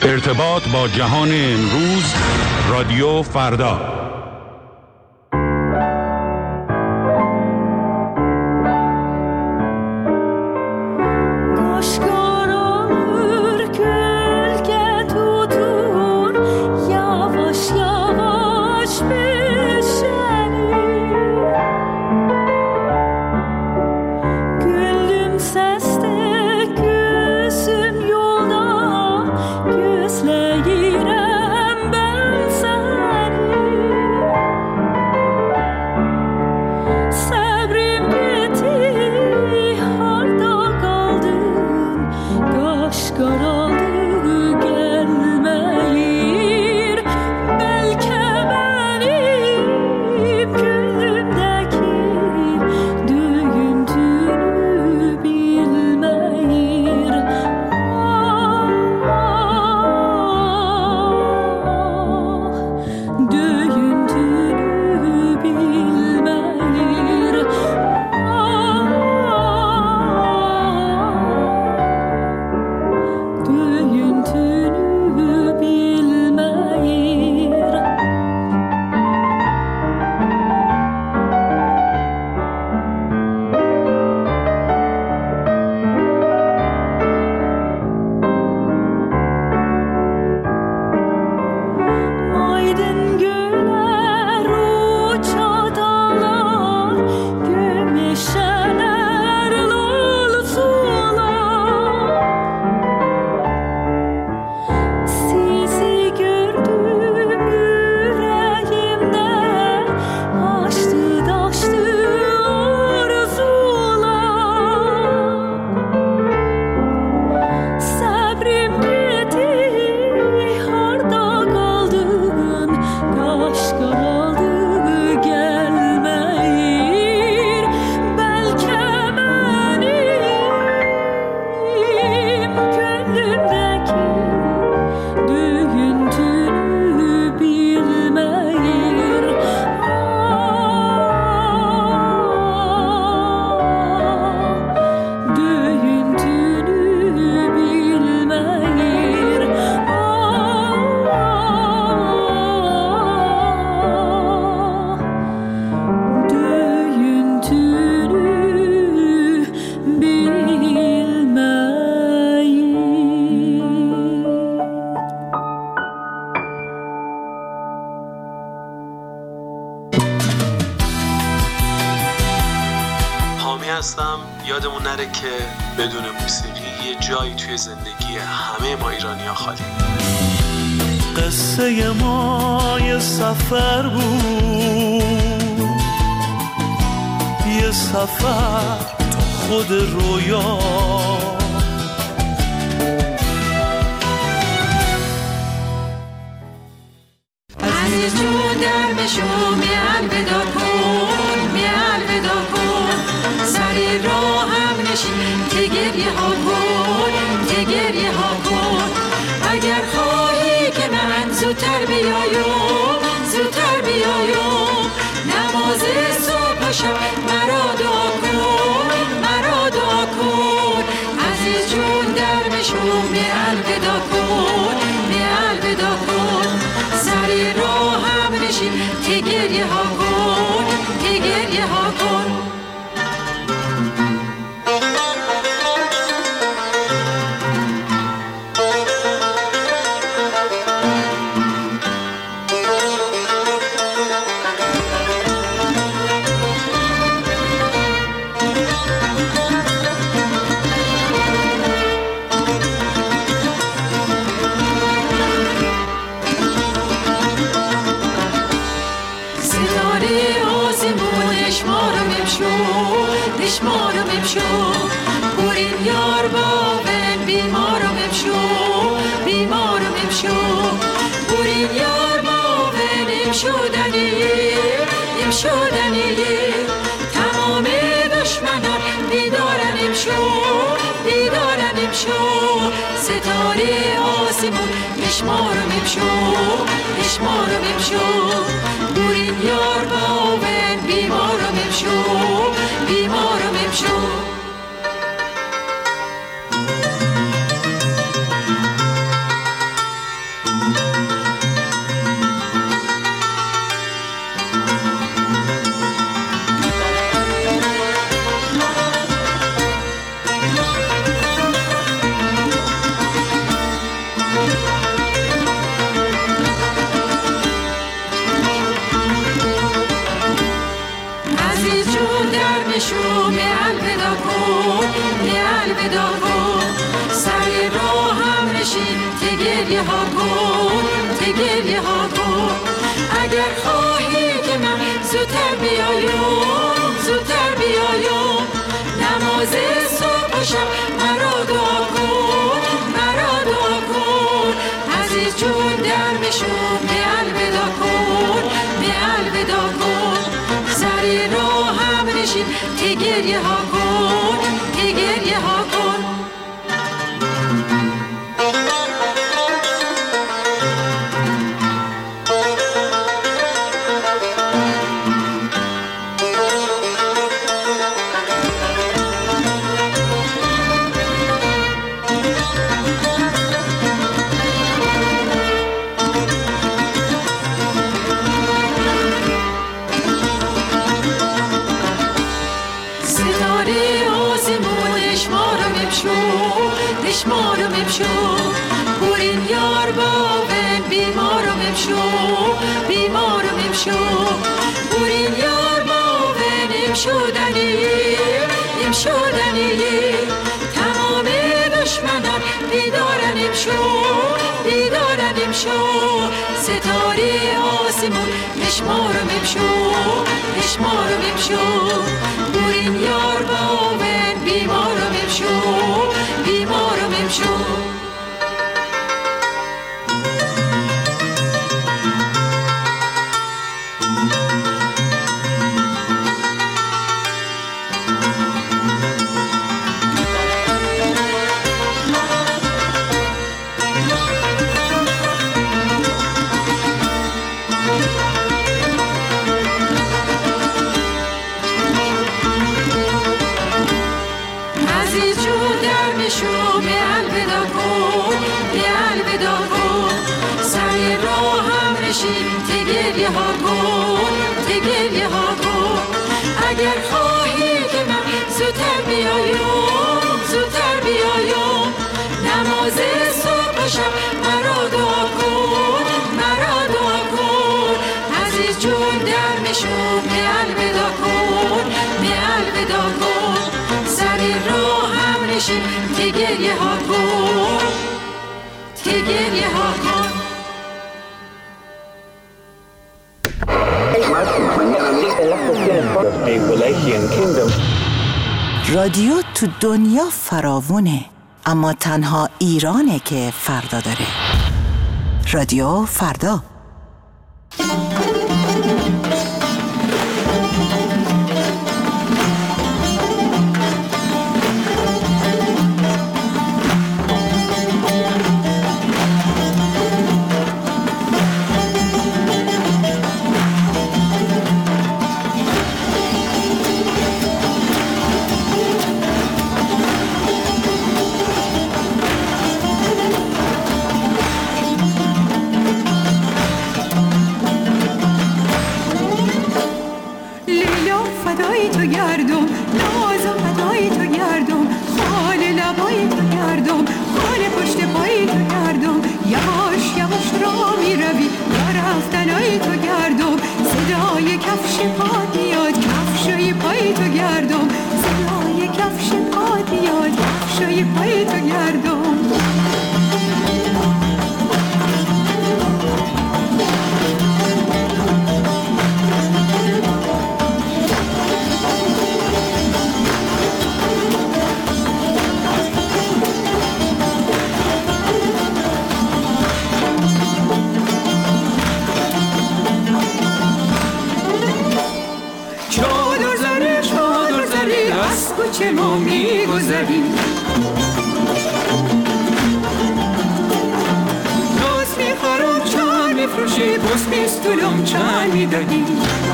ارتباط با جهان امروز، رادیو فردا. یادمون نره که بدون موسیقی یه جایی توی زندگی همه ما ایرانی‌ها خالی. قصه ما یه سفر بود، یه سفر تو خود رویا، عزیز جون در بشو می الودا کن، می الودا کن، سری راه هم نشین که گریه ها کن، که گریه ها کن. اگر خواهی که من زودتر بیایم، زودتر بیایم، نماز صبح و شب مرا دعا کن، مرا دعا کن. عزیز جون در بشو می الودا کن، می الودا کن، سری راه هم نشین که گریه ها کن، که گریه ها کن. اشمارم امشو برین یار باون بیمارم امشو بیمارم امشو برین یار باون امشودنی امشودنی تمام دشمنان بیدارن امشو بیدارن امشو ستاره آسمون اشمارم امشو اشمارم امشو برین یار باون بیمارم امشو بیمارم امشو. گریه ها کن ته گریه ها کن اگر خواهی که من زودتر بیایم زودتر بیایم نماز صبح و شب مرا دعا کن مرا دعا کن عزیز جون در بشو به الودا کن به الودا کن سر راه هم نشین ته گریه ها کن ته گریه ها کن دشمارم امشو بورین یار باون بیمارم امشو بیمارم امشو بورین یار باون امشو دنی تمام دشمنان بیدارن امشو ستاره آسمون دشمارم امشو بورین یار باون بیمارم امشو اگر خواهی که من زودتر بیایم نماز صبح و شب مرا دعا کن عزیز جون در مشو به الودا کن سر راه هم نشین ته گریه ها کن رادیو تو دنیا فراوونه اما تنها ایرانه که فردا داره. رادیو فردا. کوچه ما می‌گذریم ناز می‌خورم چان می‌فروشی بوس می‌ستولم چان می‌دهیم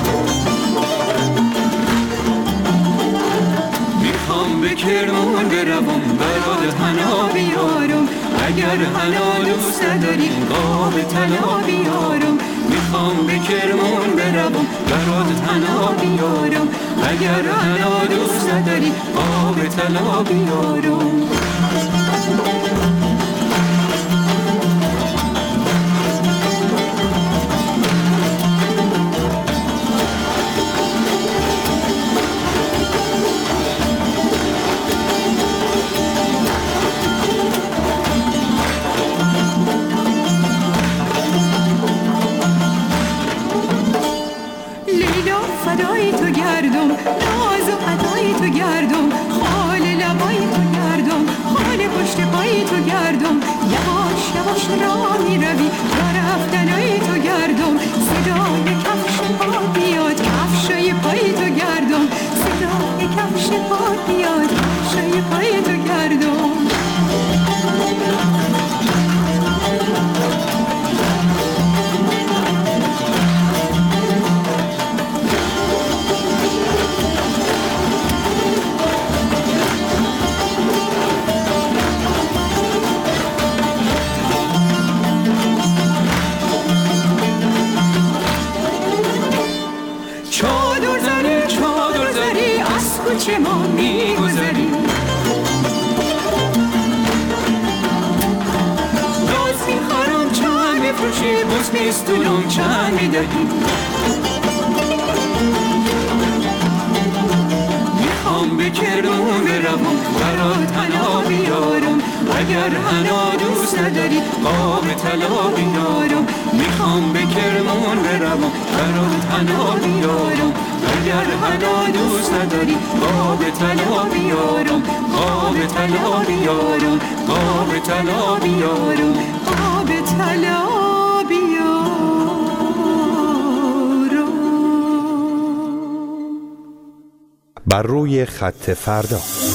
می‌خوام به کرمان بروم برات حنا بیارم اگر حنا دوست نداری آب طلا بیارم می‌خوام به کرمان بروم برات حنا بیارم اگر حنا دوست نداری آب طلا بیارم کفش را میروی تا رفتنای تو گردم صدای کفش پا بیاد کفشای پای تو گردم صدای کفش پا بیاد کفشای پای تو گردم چه ما میگذاریم دوز میخوارم چند میفروشی بوز بیستونم چند میدهی میخوام به کرمون بروم برات حنا بیارم اگر حنا دوست نداری قاب طلا بیارم میخوام به کرمون بروم برات حنا بیارم اگر حنا دوست نداری قاب طلا بیارم قاب طلا بیارم قاب طلا بیارم قاب طلا بیارم. بر روی خط فردا.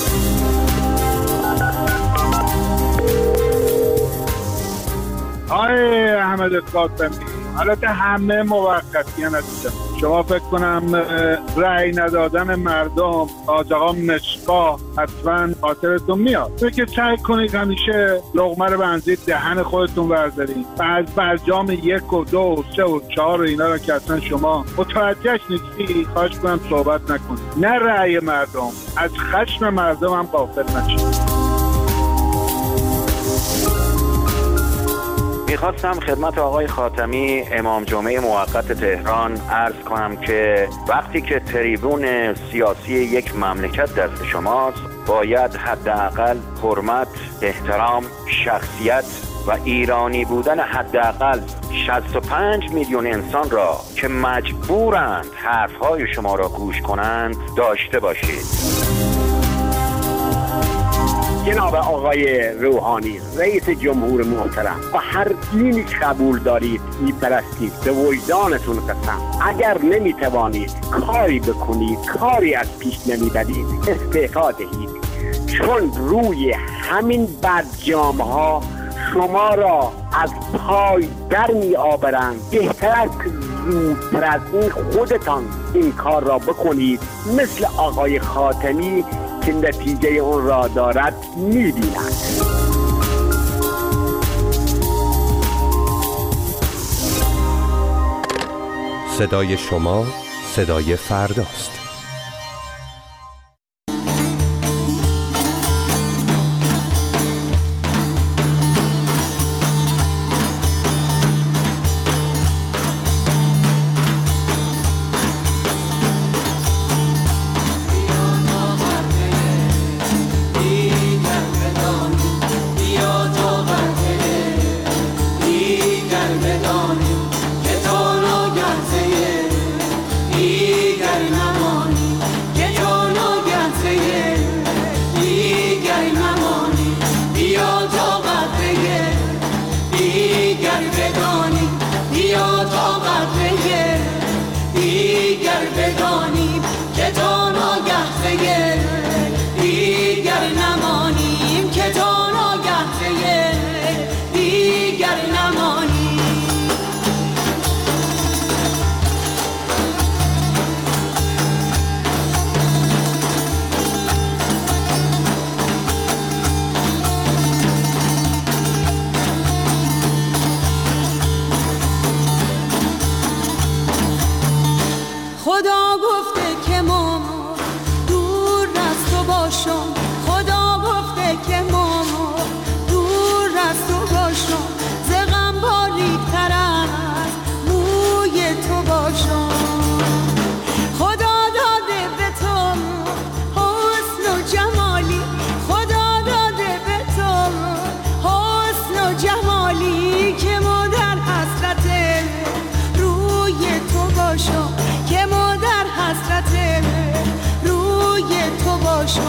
آقای احمد قاسمی، البته همه موقتی هستن. شما فکر کنم رأی ندادن مردم آج آقا مشکا حتما خاطرتون میاد. که سعی کنید همیشه لقمه رو بنزید دهن خودتون بردارید. از برجام 1 و 2 و 3 و 4 و اینا رو که اصلا شما متوجهش نیستی خواهش کنم صحبت نکنید. نه رأی مردم، از خشم مردم هم غافل نشید. میخواستم خدمت آقای خاتمی امام جمعه موقت تهران عرض کنم که وقتی که تریبون سیاسی یک مملکت دست شماست باید حداقل حرمت، احترام، شخصیت و ایرانی بودن حداقل 65 میلیون انسان را که مجبورند حرفهای شما را گوش کنند داشته باشید. جناب آقای روحانی رئیس جمهور محترم، با هر دینی قبول دارید میپرستید به وجدانتون قسم، اگر نمیتوانید کاری بکنید، کاری از پیش نمیبرید، استعفا دهید، چون روی همین برجام ها شما را از پای در می آورند. بهتر است زودتر از این خودتان این کار را بکنید، مثل آقای خاتمی که نتیجه اون را دارد می‌بینند. صدای شما صدای فرداست.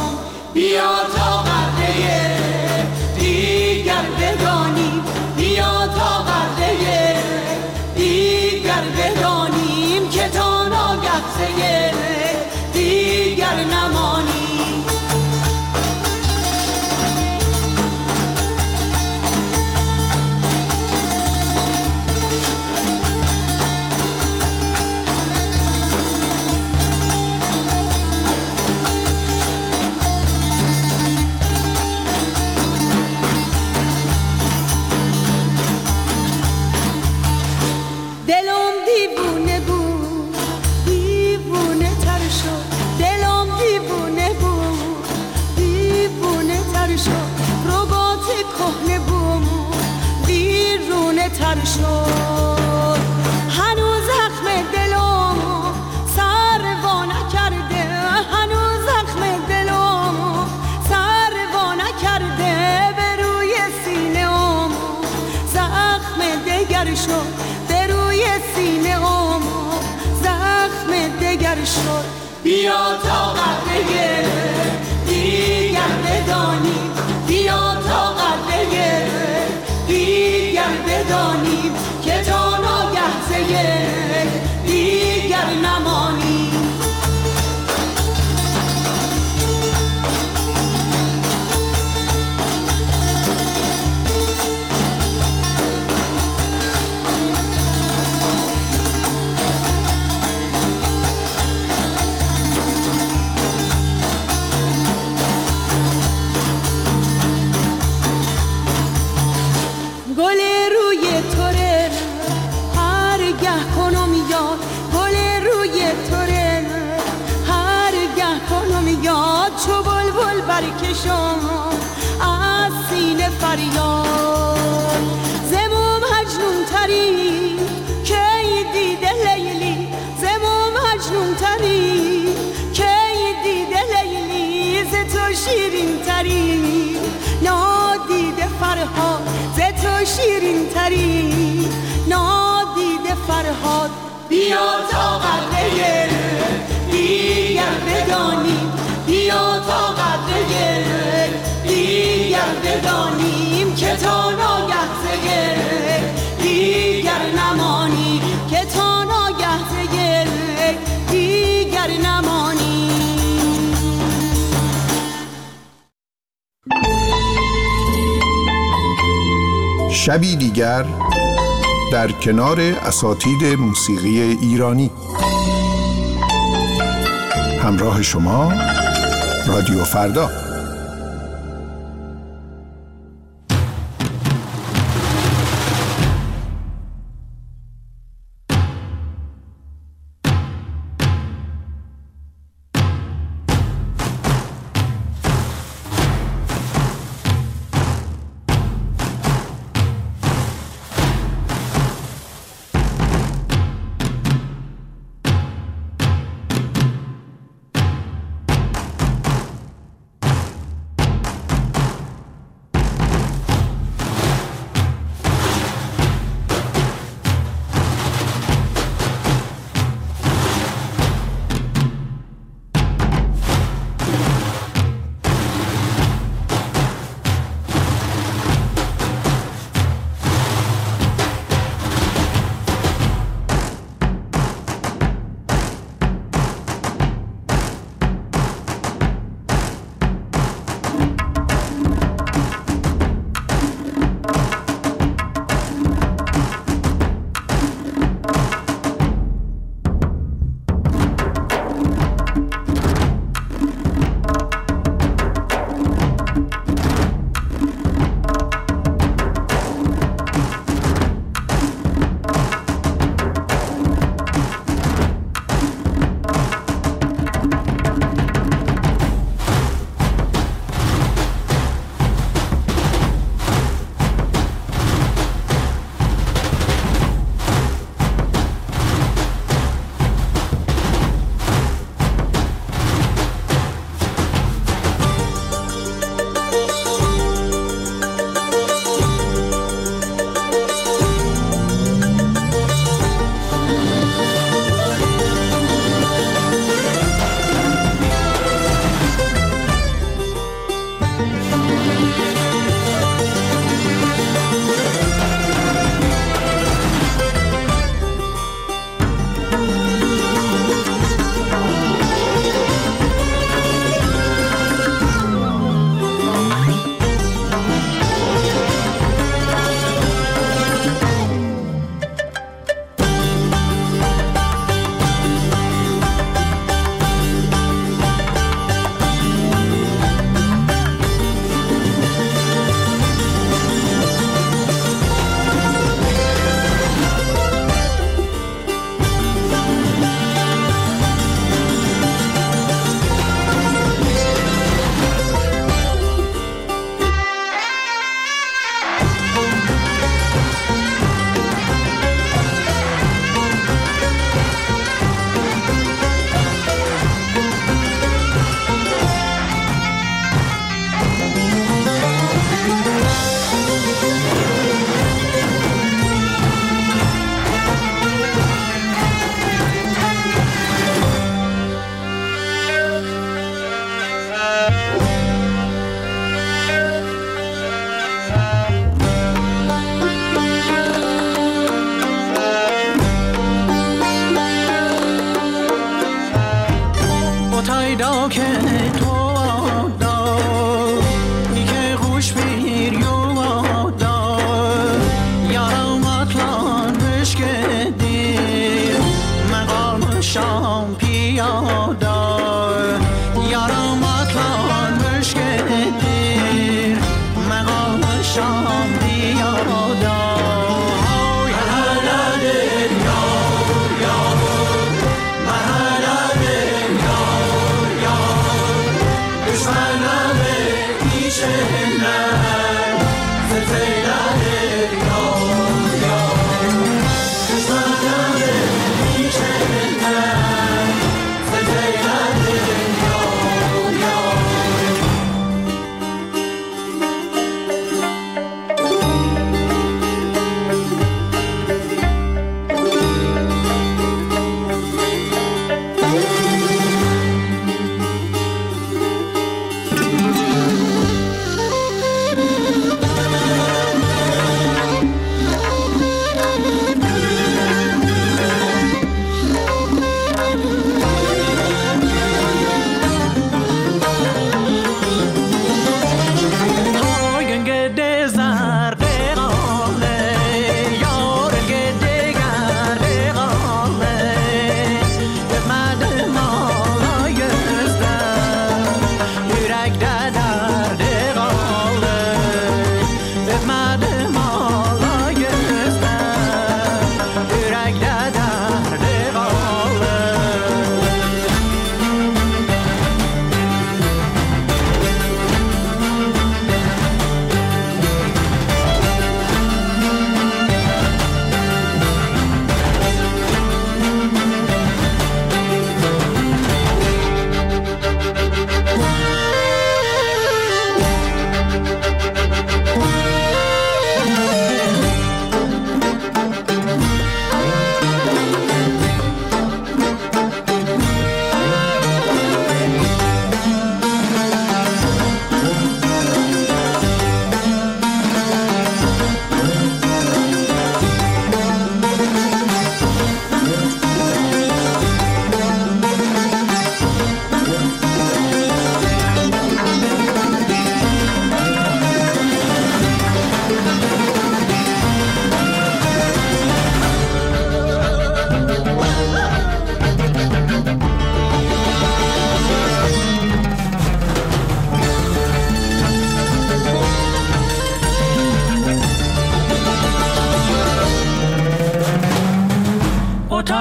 بیا تا قطره دیگر بدانیم، بیا شد. هنوز زخم دلمو سر وا نکرده، هنوز زخم دلمو سر وا نکرده، به روی سینه‌ام زخم دگر شد، به روی سینه‌ام زخم دگر شد. بیا تا قطره دیگر بدانیم، بیا تا قطره دیگر بدانیم که تا ناگه ز یک دیگر نمانیم. گل روی توره هر گه کنم یاد، گل روی توره هر گه کنم یاد، چو بلبل برکشم از سینه فریاد. زمو مجنون تری کی دیده لیلی، زمو مجنون تری کی دیده لیلی، ز تو شیرین تری نادیده فرهاد، ز تو شیرین تری نادیده فرهاد. بیا تا قطره دیگر بدانیم، بیا تا قطره دیگر بدانیم که تا ناگه ز یک دیگر نمانیم، که تا ناگه ز یک دیگر نمانیم. شبی دیگر در کنار اساتید موسیقی ایرانی. همراه شما رادیو فردا.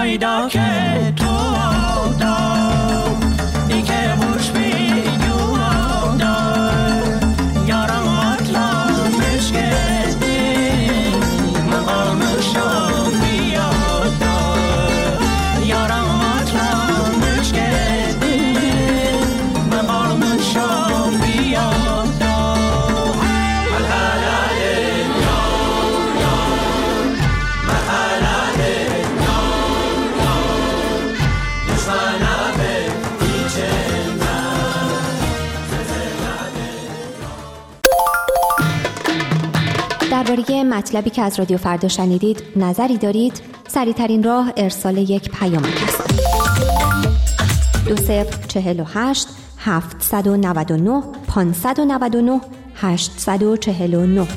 پیدا که تو دار ای که خوش بیو دار یارم مطلب مشکدی مقامشم بیاد دار یارم مطلب مشکدی مقامشم بیاد دار مرحله درباره مطلبی که از رادیو فردا شنیدید نظری دارید؟ سریع‌ترین راه ارسال یک پیامک است. 2048 799 599 849.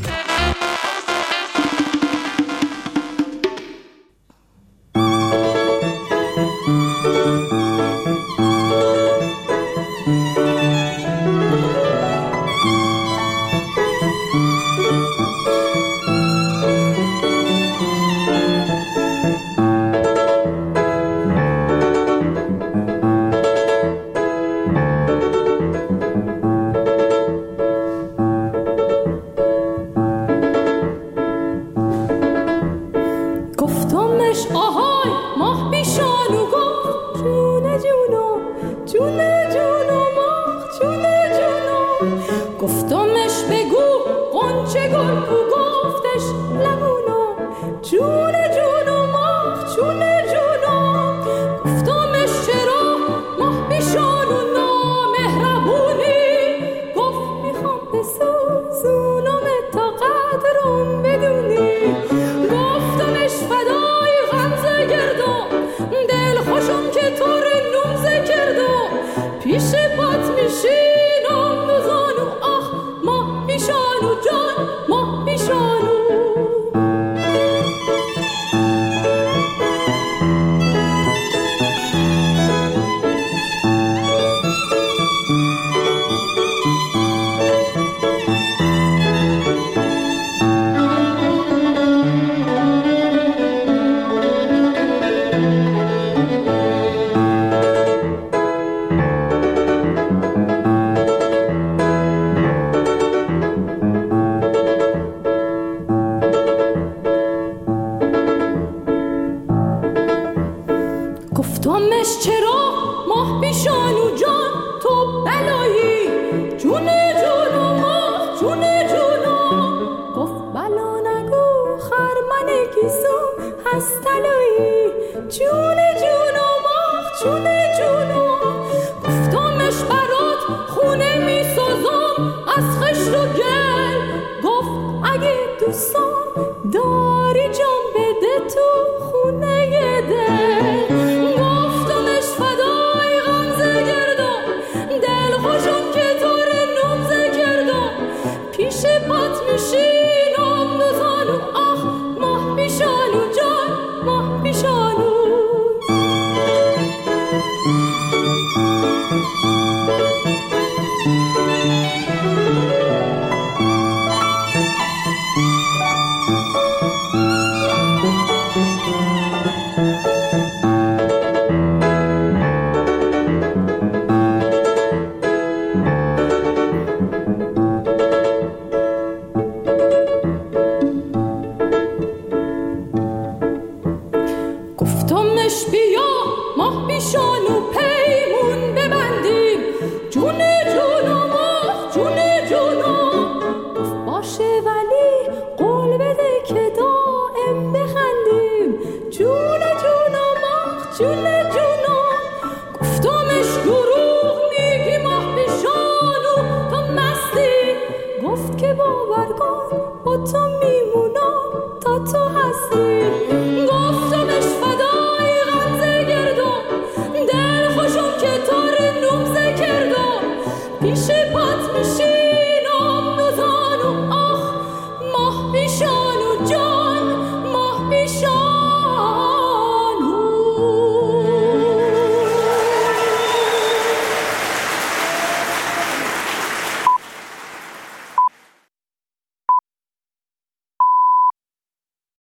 گفت که باور کن با تو میمونم تا تو هستی